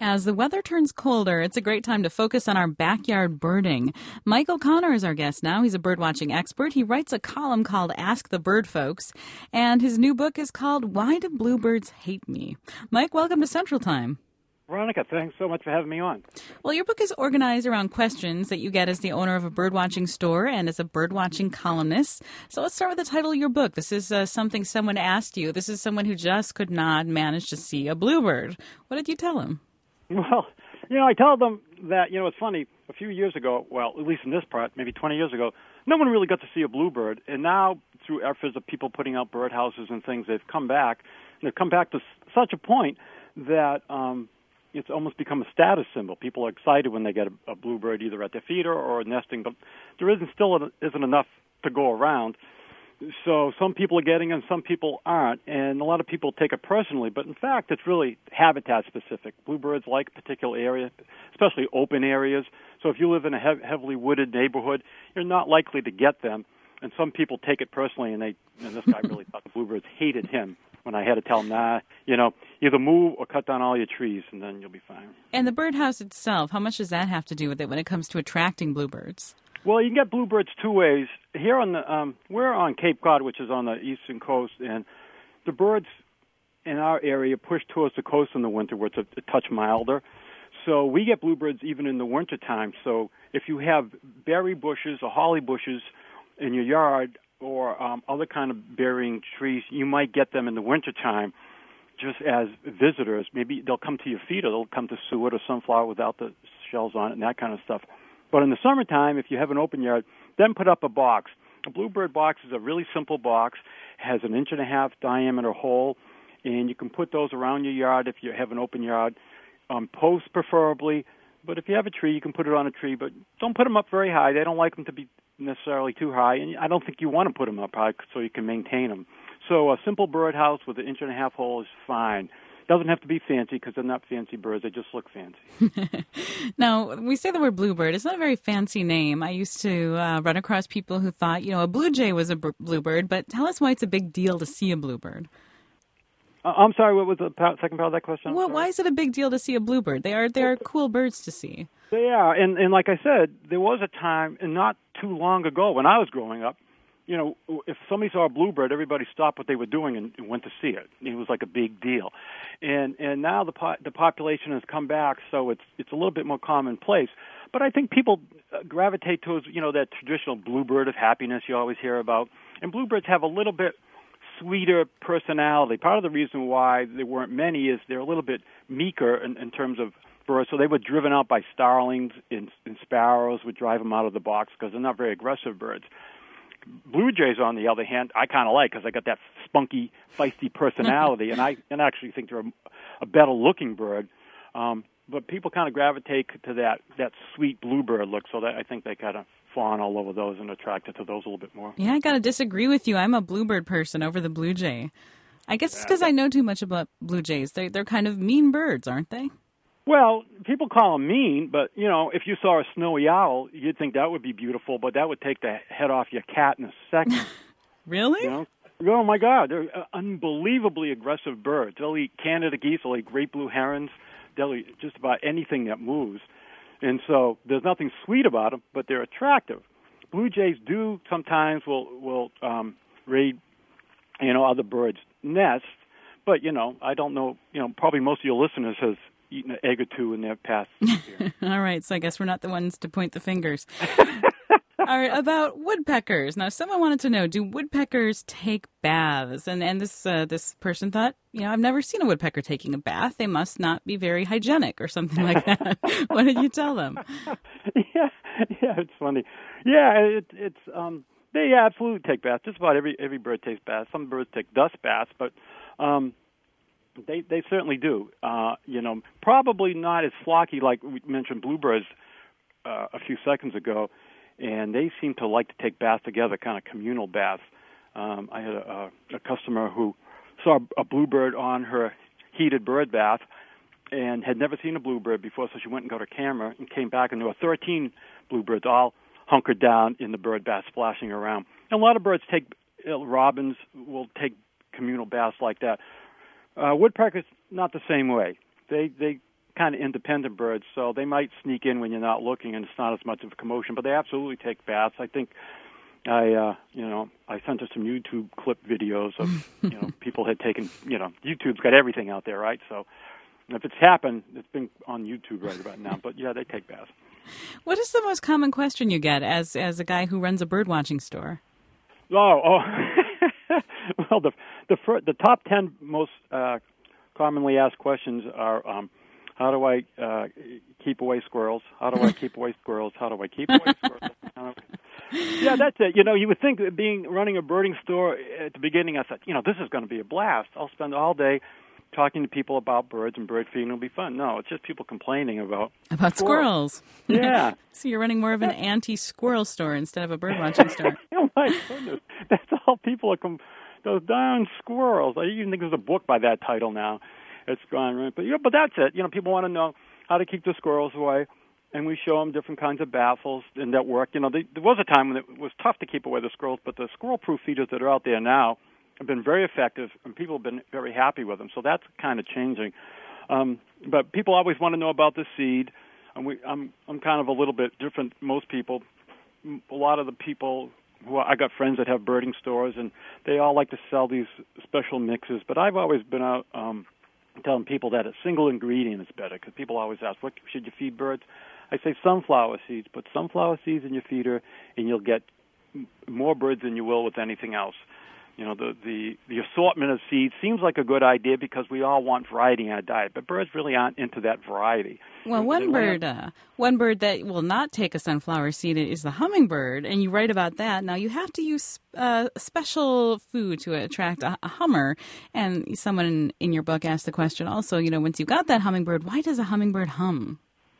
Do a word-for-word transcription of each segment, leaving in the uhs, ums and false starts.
As the weather turns colder, it's a great time to focus on our backyard birding. Mike O'Connor is our guest now. He's a birdwatching expert. He writes a column called Ask the Bird Folks, and his new book is called Why Do Bluebirds Hate Me? Mike, welcome to Central Time. Veronica, thanks so much for having me on. Well, your book is organized around questions that you get as the owner of a birdwatching store and as a birdwatching columnist. So let's start with the title of your book. This is uh, something someone asked you. This is someone who just could not manage to see a bluebird. What did you tell him? Well, you know, I told them that, you know, it's funny, a few years ago, well, at least in this part, maybe twenty years ago, no one really got to see a bluebird. And now, through efforts of people putting out birdhouses and things, they've come back. And they've come back to such a point that um, it's almost become a status symbol. People are excited when they get a, a bluebird either at their feeder or nesting, but there isn't still isn't enough to go around. So some people are getting them, some people aren't, and a lot of people take it personally. But in fact, it's really habitat specific. Bluebirds like a particular area, especially open areas. So if you live in a hev- heavily wooded neighborhood, you're not likely to get them. And some people take it personally, and they and this guy really thought the bluebirds hated him when I had to tell him, nah, you know, either move or cut down all your trees, and then you'll be fine. And the birdhouse itself, how much does that have to do with it when it comes to attracting bluebirds? Well, you can get bluebirds two ways. Here on the, um, we're on Cape Cod, which is on the eastern coast, and the birds in our area push towards the coast in the winter, where it's a, a touch milder. So we get bluebirds even in the wintertime. So if you have berry bushes or holly bushes in your yard or um, other kind of berrying trees, you might get them in the wintertime just as visitors. Maybe they'll come to your feeder. They'll come to suet or sunflower without the shells on it and that kind of stuff. But in the summertime, if you have an open yard, then put up a box. A bluebird box is a really simple box, has an inch and a half diameter hole, and you can put those around your yard if you have an open yard, um, posts preferably. But if you have a tree, you can put it on a tree, but don't put them up very high. They don't like them to be necessarily too high, and I don't think you want to put them up high so you can maintain them. So a simple birdhouse with an inch and a half hole is fine. Doesn't have to be fancy because they're not fancy birds. They just look fancy. Now, we say the word bluebird. It's not a very fancy name. I used to uh, run across people who thought, you know, a blue jay was a b- bluebird, but tell us why it's a big deal to see a bluebird. Uh, I'm sorry, what was the pa- second part of that question? Well, why is it a big deal to see a bluebird? They are they are cool birds to see. They are, and, and like I said, there was a time, and not too long ago when I was growing up, you know, if somebody saw a bluebird, everybody stopped what they were doing and, and went to see it. It was like a big deal. And and now the po- the population has come back, so it's it's a little bit more commonplace. But I think people gravitate towards, you know, that traditional bluebird of happiness you always hear about. And bluebirds have a little bit sweeter personality. Part of the reason why there weren't many is they're a little bit meeker in, in terms of birds. So they were driven out by starlings and, and sparrows would drive them out of the box because they're not very aggressive birds. Blue jays, on the other hand, I kind of like because I got that spunky, feisty personality, and I and I actually think they're a, a better-looking bird. Um, but people kind of gravitate to that that sweet bluebird look, so that I think they kind of fawn all over those and attracted to those a little bit more. Yeah, I got to disagree with you. I'm a bluebird person over the blue jay. I guess it's because I know too much about blue jays. They're, they're kind of mean birds, aren't they? Well, people call them mean, but, you know, if you saw a snowy owl, you'd think that would be beautiful, but that would take the head off your cat in a second. Really? You know? Oh, my God. They're unbelievably aggressive birds. They'll eat Canada geese. They'll eat great blue herons. They'll eat just about anything that moves. And so there's nothing sweet about them, but they're attractive. Blue jays do sometimes will, will um, raid, you know, other birds' nests, but, you know, I don't know, you know, probably most of your listeners has eaten an egg or two in their past year. All right, so I guess we're not the ones to point the fingers. All right, about woodpeckers. Now, someone wanted to know, do woodpeckers take baths? And and this uh, this person thought, you know, I've never seen a woodpecker taking a bath. They must not be very hygienic or something like that. What did you tell them? Yeah, yeah, it's funny. Yeah, it, it's um, they absolutely take baths. Just about every every bird takes baths. Some birds take dust baths, but um, They they certainly do. Uh, you know, probably not as flocky like we mentioned bluebirds uh, a few seconds ago, and they seem to like to take baths together, kind of communal baths. Um, I had a, a customer who saw a bluebird on her heated bird bath and had never seen a bluebird before, so she went and got her camera and came back, and there were thirteen bluebirds all hunkered down in the bird bath, splashing around. And a lot of birds take, uh, robins will take communal baths like that. Uh, woodpeckers, not the same way. They they kind of independent birds, so they might sneak in when you're not looking, and it's not as much of a commotion. But they absolutely take baths. I think I, uh, you know, I sent her some YouTube clip videos of, you know, people had taken, you know, YouTube's got everything out there, right? So if it's happened, it's been on YouTube right about now. But yeah, they take baths. What is the most common question you get as as a guy who runs a bird watching store? Oh, oh. Well, the the fir- the top ten most uh, commonly asked questions are, um, how do I uh, keep away squirrels? How do I keep away squirrels? How do I keep away squirrels? Yeah, that's it. You know, you would think that being running a birding store at the beginning, I thought, you know, this is going to be a blast. I'll spend all day talking to people about birds and bird feeding will be fun. No, it's just people complaining about about squirrels. squirrels. Yeah. So you're running more of an anti-squirrel store instead of a bird watching store. Oh my goodness, that's all people are. Com- those darn squirrels. I even think there's a book by that title now. It's gone right, but yeah, but that's it. You know, people want to know how to keep the squirrels away, and we show them different kinds of baffles and that work. You know, they, there was a time when it was tough to keep away the squirrels, but the squirrel-proof feeders that are out there now have been very effective, and people have been very happy with them. So that's kind of changing. Um, but people always want to know about the seed. And we, I'm I'm kind of a little bit different than most people. A lot of the people who I got friends that have birding stores, and they all like to sell these special mixes. But I've always been out um, telling people that a single ingredient is better, because people always ask, what should you feed birds? I say sunflower seeds. Put sunflower seeds in your feeder, and you'll get more birds than you will with anything else. You know, the, the, the assortment of seeds seems like a good idea because we all want variety in our diet, but birds really aren't into that variety. Well, one bird, uh, one bird that will not take a sunflower seed is the hummingbird, and you write about that. Now, you have to use uh, special food to attract a, a hummer, and someone in, in your book asked the question also, you know, once you got that hummingbird, why does a hummingbird hum?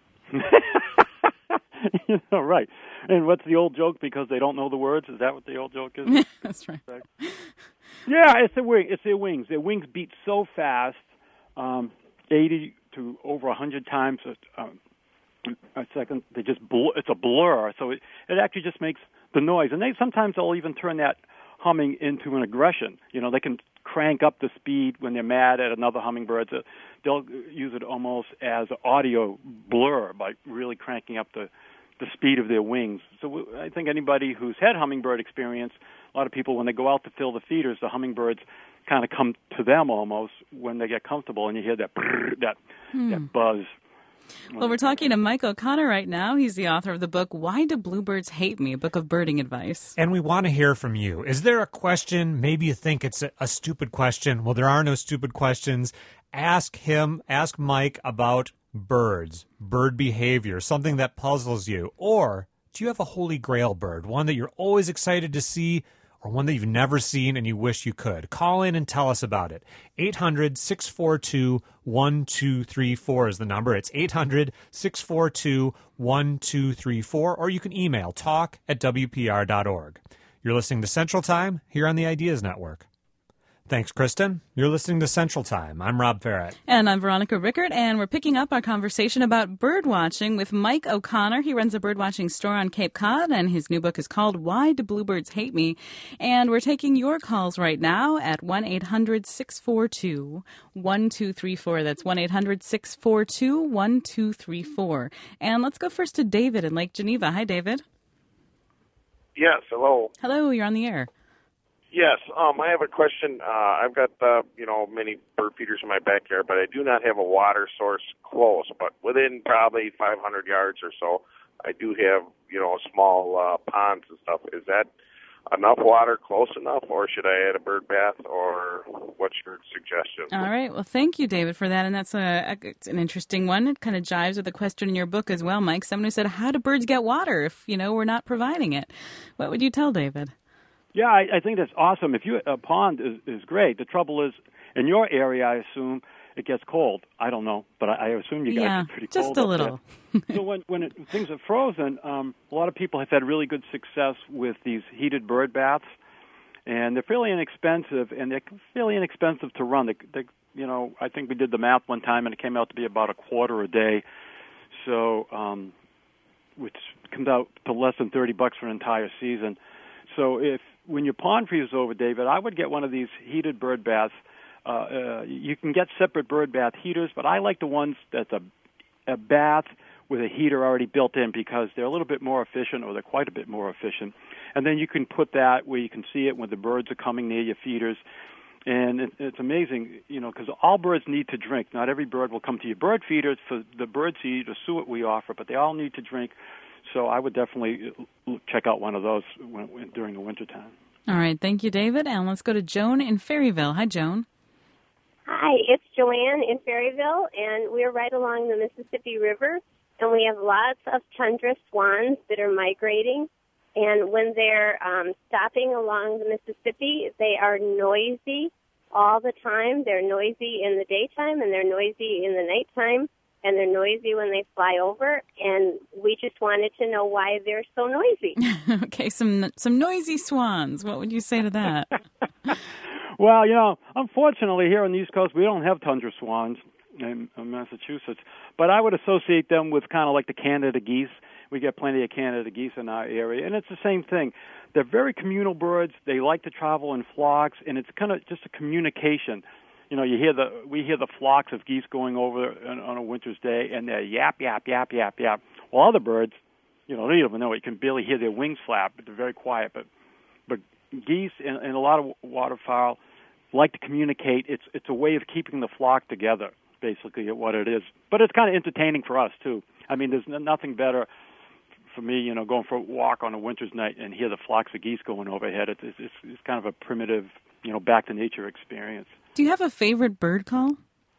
You know, right. And what's the old joke? Because they don't know the words? Is that what the old joke is? That's right. Yeah, it's their wing. It's their wings. Their wings beat so fast, um, eighty to over a hundred times a, um, a second. They just bl- it's a blur. So it, it actually just makes the noise. And they sometimes they'll even turn that humming into an aggression. You know, they can crank up the speed when they're mad at another hummingbird. So they'll use it almost as an audio blur by really cranking up the the speed of their wings. So I think anybody who's had hummingbird experience, a lot of people, when they go out to fill the feeders, the hummingbirds kind of come to them almost when they get comfortable, and you hear that brrr, that hmm. that buzz. Well, we're talking to Mike O'Connor right now. He's the author of the book, Why Do Bluebirds Hate Me? A book of birding advice. And we want to hear from you. Is there a question? Maybe you think it's a, a stupid question. Well, there are no stupid questions. Ask him, ask Mike about birds, bird behavior, something that puzzles you. Or do you have a holy grail bird, one that you're always excited to see, or one that you've never seen and you wish you could? Call in and tell us about it. eight hundred, six four two, one two three four is the number. It's eight hundred, six four two, one two three four, or you can email talk at w p r dot org. You're listening to Central Time here on the Ideas Network. Thanks, Kristen. You're listening to Central Time. I'm Rob Farrett. And I'm Veronica Rickert, and we're picking up our conversation about bird watching with Mike O'Connor. He runs a bird watching store on Cape Cod, and his new book is called Why Do Bluebirds Hate Me? And we're taking your calls right now at one eight hundred, six four two, one two three four. That's one eight hundred, six four two, one two three four. And let's go first to David in Lake Geneva. Hi, David. Yes, hello. Hello, you're on the air. Yes, um, I have a question. Uh, I've got, uh, you know, many bird feeders in my backyard, but I do not have a water source close. But within probably five hundred yards or so, I do have, you know, small uh, ponds and stuff. Is that enough water, close enough, or should I add a bird bath, or what's your suggestion? All right. Well, thank you, David, for that. And that's a, a it's an interesting one. It kind of jives with the question in your book as well, Mike. Someone who said, how do birds get water if, you know, we're not providing it? What would you tell David? Yeah, I, I think that's awesome. If you a pond is, is great. The trouble is, in your area, I assume it gets cold. I don't know, but I, I assume you guys yeah, get pretty just cold. Just a little. So when when it, things are frozen, um, a lot of people have had really good success with these heated bird baths, and they're fairly inexpensive, and they're fairly inexpensive to run. They, they, you know, I think we did the math one time, and it came out to be about a quarter a day. So, um, which comes out to less than thirty bucks for an entire season. So if when your pond freezes over, David, I would get one of these heated bird baths. uh, uh, you can get separate bird bath heaters, but I like the ones that's a, a bath with a heater already built in because they're a little bit more efficient, or they're quite a bit more efficient. And then you can put that where you can see it when the birds are coming near your feeders. And it, it's amazing, you know, because all birds need to drink. Not every bird will come to your bird feeders for the bird seed or suet we offer, but they all need to drink. So I would definitely check out one of those when, when, during the wintertime. All right. Thank you, David. And let's go to Joan in Ferryville. Hi, Joan. Hi, it's Joanne in Ferryville, and we're right along the Mississippi River, and we have lots of tundra swans that are migrating. And when they're um, stopping along the Mississippi, they are noisy all the time. They're noisy in the daytime, and they're noisy in the nighttime, and they're noisy when they fly over. And we just wanted to know why they're so noisy. Okay, some some noisy swans. What would you say to that? Well, you know, unfortunately here on the East Coast, we don't have tundra swans in, in Massachusetts, but I would associate them with kind of like the Canada geese. We get plenty of Canada geese in our area, and it's the same thing. They're very communal birds. They like to travel in flocks, and it's kind of just a communication. You know, you hear the we hear the flocks of geese going over on, on a winter's day, and they're yap, yap, yap, yap, yap. Well, other birds, you know, they don't even know. You can barely hear their wings flap, but they're very quiet. But but geese and, and a lot of waterfowl like to communicate. It's it's a way of keeping the flock together, basically, what it is. But it's kind of entertaining for us, too. I mean, there's nothing better for me, you know, going for a walk on a winter's night and hear the flocks of geese going overhead. It's, it's, it's kind of a primitive, you know, back to nature experience. Do you have a favorite bird call?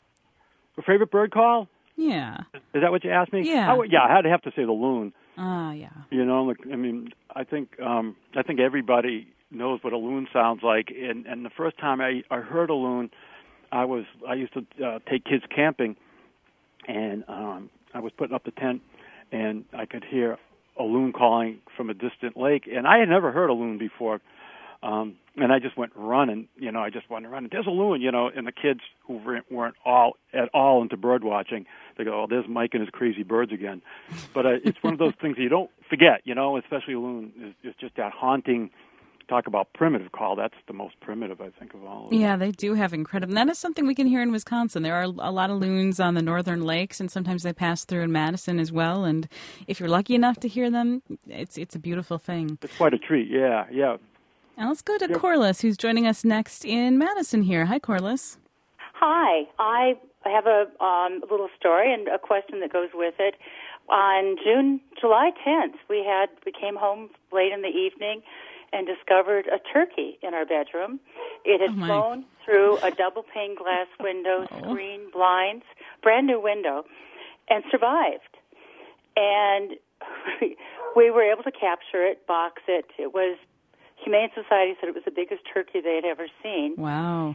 A favorite bird call? Yeah. Is that what you asked me? Yeah. I would, yeah, I'd have to say the loon. Ah, uh, yeah. You know, like, I mean, I think um, I think everybody knows what a loon sounds like. And, and the first time I, I heard a loon, I was I used to uh, take kids camping, and um, I was putting up the tent, and I could hear a loon calling from a distant lake, and I had never heard a loon before. Um, and I just went running, you know, I just went running. There's a loon, you know, and the kids who weren't all at all into bird watching, they go, oh, there's Mike and his crazy birds again. But uh, it's one of those things you don't forget, you know, especially a loon is, is just that haunting. Talk about primitive call. That's the most primitive, I think, of all of them. Yeah, they do have incredible. That is something we can hear in Wisconsin. There are a lot of loons on the northern lakes, and sometimes they pass through in Madison as well. And if you're lucky enough to hear them, it's it's a beautiful thing. It's quite a treat, yeah, yeah. Now let's go to yep. Corliss, who's joining us next in Madison here. Hi, Corliss. Hi. I have a um, little story and a question that goes with it. On June, July tenth, we had we came home late in the evening and discovered a turkey in our bedroom. It had oh flown through a double-pane glass window, oh. screen blinds, brand new window, and survived. And we were able to capture it, box it. It was, Humane Society said it was the biggest turkey they had ever seen. Wow.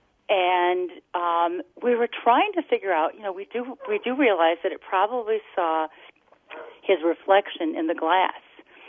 And um, we were trying to figure out, you know, we do we do realize that it probably saw his reflection in the glass.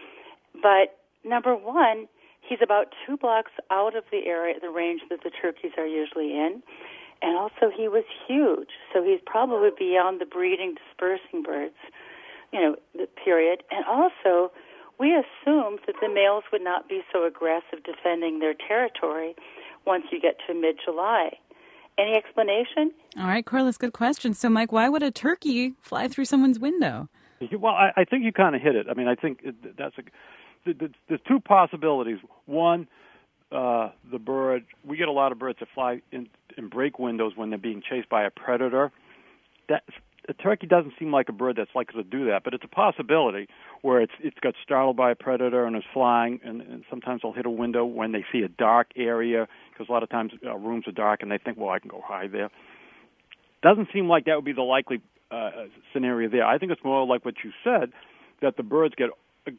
But number one, he's about two blocks out of the area, the range that the turkeys are usually in, and also he was huge, so he's probably beyond the breeding, dispersing birds, you know, the period. And also, we assumed that the males would not be so aggressive defending their territory once you get to mid-July. Any explanation? Uh, All right, Corliss, good question. So, Mike, why would a turkey fly through someone's window? Well, I, I think you kind of hit it. I mean, I think it, that's a... There's two possibilities. One, uh, the bird, we get a lot of birds that fly in and break windows when they're being chased by a predator. That, a turkey doesn't seem like a bird that's likely to do that, but it's a possibility where it's it's got startled by a predator and is flying, and, and sometimes they'll hit a window when they see a dark area, because a lot of times uh, rooms are dark and they think, well, I can go hide there. Doesn't seem like that would be the likely uh, scenario there. I think it's more like what you said, that the birds get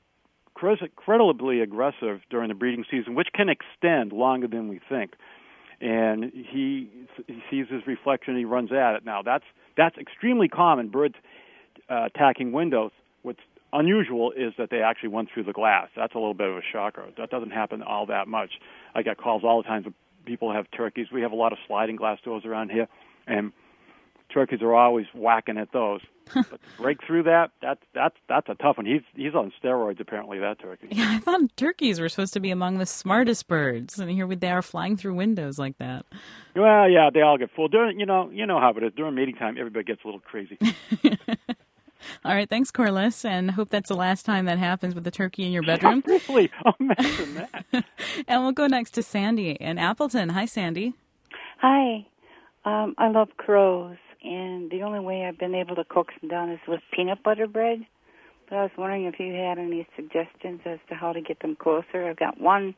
incredibly aggressive during the breeding season, which can extend longer than we think. And he, he sees his reflection, he runs at it. Now, that's that's extremely common, birds uh, attacking windows. What's unusual is that they actually went through the glass. That's a little bit of a shocker. That doesn't happen all that much. I get calls all the time from people who have turkeys. We have a lot of sliding glass doors around here, and turkeys are always whacking at those. But to break through that, that's that's that's a tough one. He's he's on steroids apparently. That turkey. Yeah, I thought turkeys were supposed to be among the smartest birds, and here they are flying through windows like that. Well, yeah, they all get full. During you know you know how it is during mating time. Everybody gets a little crazy. All right, thanks, Corliss, and hope that's the last time that happens with the turkey in your bedroom. Really? Imagine that. And we'll go next to Sandy in Appleton. Hi, Sandy. Hi. Um, I love crows, and the only way I've been able to coax them down is with peanut butter bread. But I was wondering if you had any suggestions as to how to get them closer. I've got one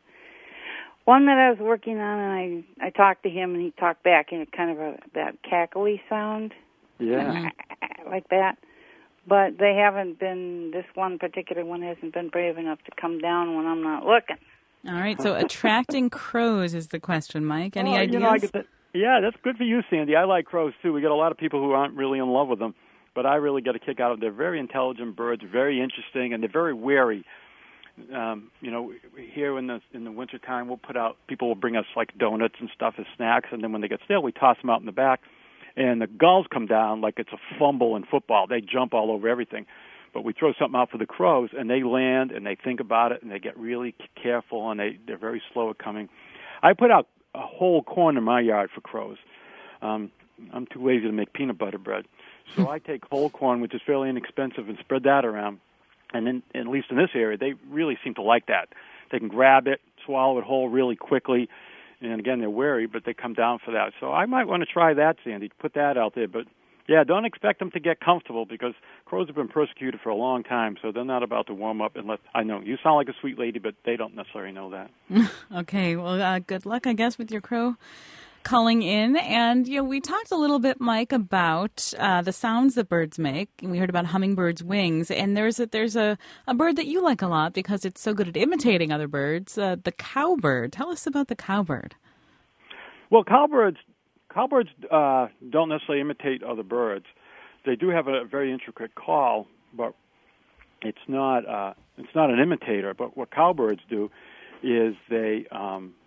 one that I was working on, and I, I talked to him, and he talked back in kind of a that cackly sound. Yeah. Like that. But they haven't been, this one particular one hasn't been brave enough to come down when I'm not looking. All right, so attracting crows is the question, Mike. Any oh, ideas? You know, I get that. Yeah, that's good for you, Sandy. I like crows, too. We get a lot of people who aren't really in love with them, but I really get a kick out of them. They're very intelligent birds, very interesting, and they're very wary. Um, you know, here in the in the wintertime, we'll put out, people will bring us, like, donuts and stuff as snacks, and then when they get stale, we toss them out in the back. And the gulls come down like it's a fumble in football. They jump all over everything. But we throw something out for the crows, and they land, and they think about it, and they get really careful, and they, they're very slow at coming. I put out a whole corn in my yard for crows. Um, I'm too lazy to make peanut butter bread. So I take whole corn, which is fairly inexpensive, and spread that around. And then, at least in this area, they really seem to like that. They can grab it, swallow it whole really quickly. And again, they're wary, but they come down for that. So I might want to try that, Sandy, put that out there. But, yeah, don't expect them to get comfortable because crows have been persecuted for a long time, so they're not about to warm up unless, I know, you sound like a sweet lady, but they don't necessarily know that. Okay, well, uh, good luck, I guess, with your crow calling in. And, you know, we talked a little bit, Mike, about uh, the sounds that birds make. We heard about hummingbirds' wings. And there's a, there's a, a bird that you like a lot because it's so good at imitating other birds, uh, the cowbird. Tell us about the cowbird. Well, cowbirds, cowbirds uh, don't necessarily imitate other birds. They do have a very intricate call, but it's not uh, it's not an imitator. But what cowbirds do is they um,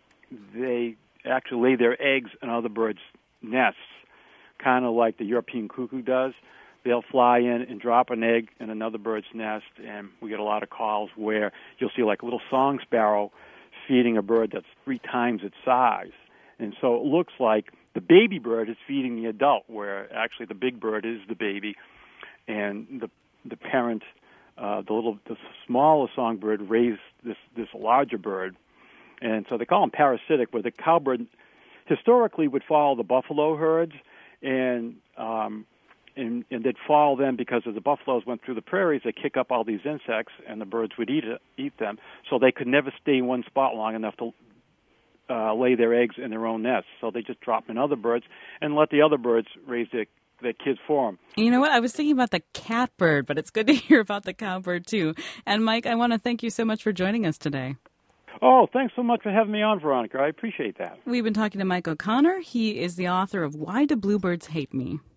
they actually lay their eggs in other birds' nests, kind of like the European cuckoo does. They'll fly in and drop an egg in another bird's nest, and we get a lot of calls where you'll see like a little song sparrow feeding a bird that's three times its size. And so it looks like the baby bird is feeding the adult, where actually the big bird is the baby, and the the parent, uh, the little, the smaller songbird raised this this larger bird. And so they call them parasitic, where the cowbird historically would follow the buffalo herds, and um, and, and they'd follow them because as the buffaloes went through the prairies, they kick up all these insects, and the birds would eat it, eat them. So they could never stay in one spot long enough to uh, lay their eggs in their own nests. So they just drop them in other birds and let the other birds raise their their kids for them. You know what? I was thinking about the catbird, but it's good to hear about the cowbird too. And Mike, I want to thank you so much for joining us today. Oh, thanks so much for having me on, Veronica. I appreciate that. We've been talking to Mike O'Connor. He is the author of Why Do Bluebirds Hate Me?